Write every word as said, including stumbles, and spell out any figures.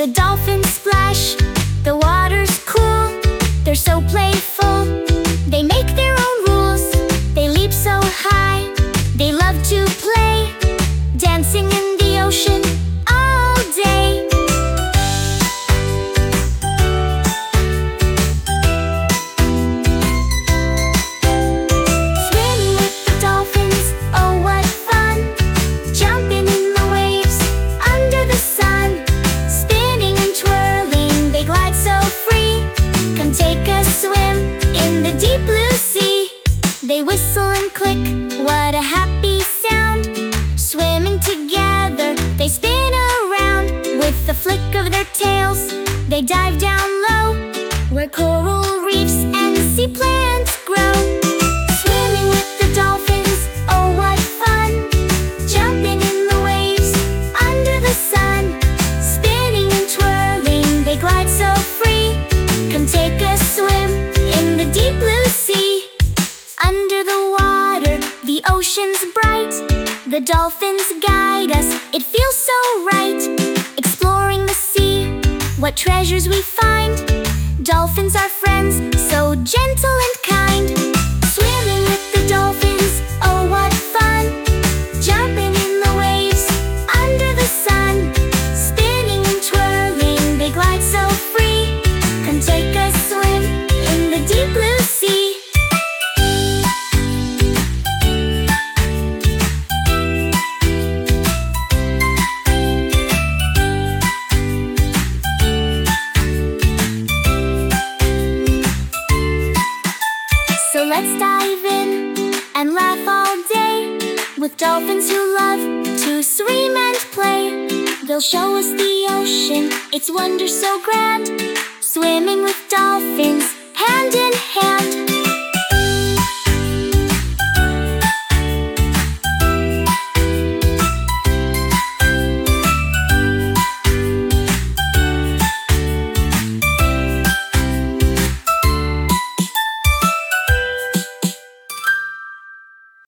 the dolphins splash. The water's cool, they're so playful. They make their own rules, they leap so high. They love to play, dancing in the ocean all day. Swimming with the dolphins, oh what fun! Jumping in the waves, under the sun. Spinning and twirling, they glide so free. Come take a swim in the deep blue sea. They whistle and click, what a happy sound. Swimming together, they spin around. With the flick of their tails, they dive down low, where coral reefs and sea plants grow. Swimming with the dolphins, oh what fun! Jumping in the waves, under the sun. Spinning and twirling, they glide so free. Come take a swim in the deep blue sea. Under the water, the ocean's bright. The dolphins guide us, it feels so right. Exploring the sea, what treasures we find. Dolphins are friends, so gentle and kind. Swimming with the dolphins, oh what fun! Jumping in the waves, under the sun. Spinning and twirling, they glide so free. Come take a swim in the deep blue sea. So let's dive in and laugh all day with dolphins who love to swim and play. They'll show us the ocean, its wonders so grand. Swimming with dolphins, hand in hand.